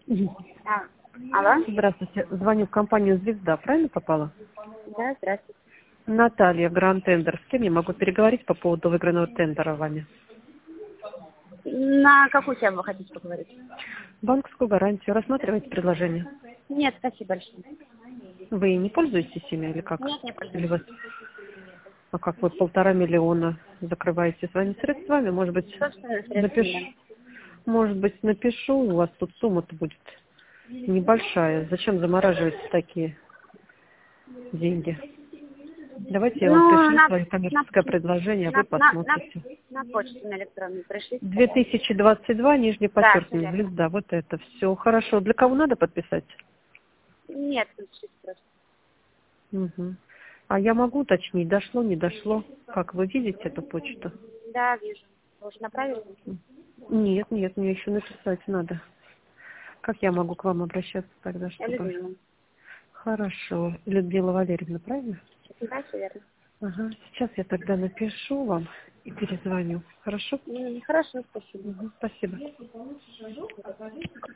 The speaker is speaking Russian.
А, алло? Здравствуйте. Звоню в компанию «Звезда». Правильно попала? Да, здравствуйте. Наталья, Гранд Тендер. С кем я могу переговорить по поводу выигранного тендера вами? На какую тему вы хотите поговорить? Банковскую гарантию. Рассматриваете предложение? Нет, спасибо большое. Вы не пользуетесь ими или как? Нет, не Или пользуюсь. вас, а как вы 1,5 миллиона закрываете своими средствами? Может быть, Собственными средствами, напишу, может быть, напишу, у вас тут сумма-то будет небольшая. Зачем замораживать такие деньги? Давайте да. я вам Ну, пришлю свое коммерческое предложение, а вы посмотрите. на почту на электронную пришлите, пожалуйста. 2022, нижнее Да, все подчеркивание, верно. звезда. Вот это все. Хорошо. Для кого надо подписать? Нет, напишите просто. Мгм. А я могу уточнить, дошло, не дошло? Как вы видите эту почту? Да, вижу. Вы уже направили? Нет, нет, мне еще написать надо. Как я могу к вам обращаться тогда, Я чтобы... Людмила. Хорошо. Людмила Валерьевна, правильно? Да, все верно. Ага. Сейчас я тогда напишу вам и перезвоню. Хорошо? Хорошо, спасибо. Мгм. Спасибо.